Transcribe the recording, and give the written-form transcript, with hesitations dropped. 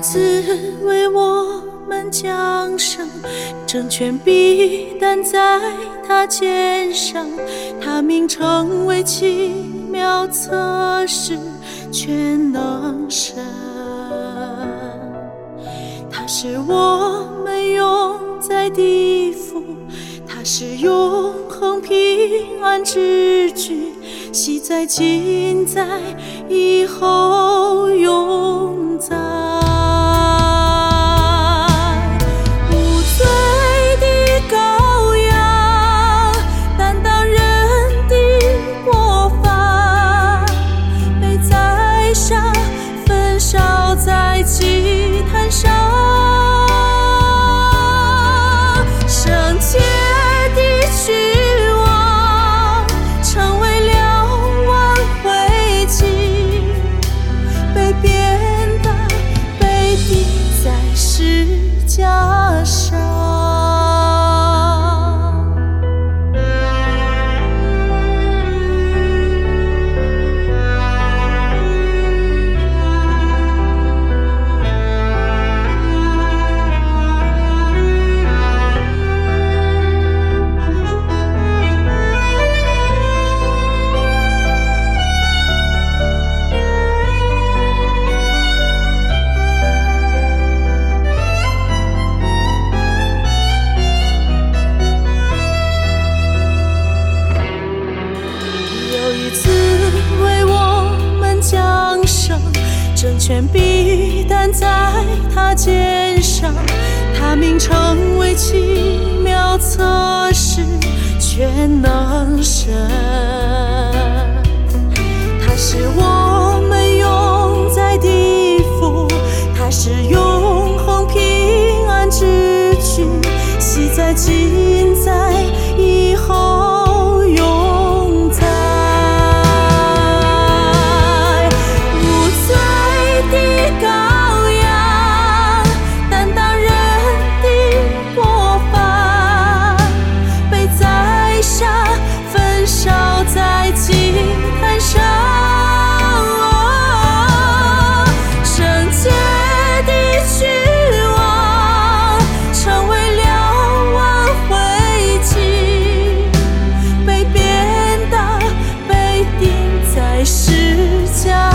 子为我们降生，政权必担在他肩上，他名称为奇妙测试全能神。他是我们永在的父，他是永恒平安之君，昔在今在以后永在。无罪的羔羊，担当人的过犯，被宰杀焚烧在祭坛上。圣洁的君王，成为了挽回祭，被鞭打，被钉在十架上。政权必担在他肩上，他名称为奇妙测试全能神。他是我们永在的父，他是永恒平安之君，昔在今在以后永在。十架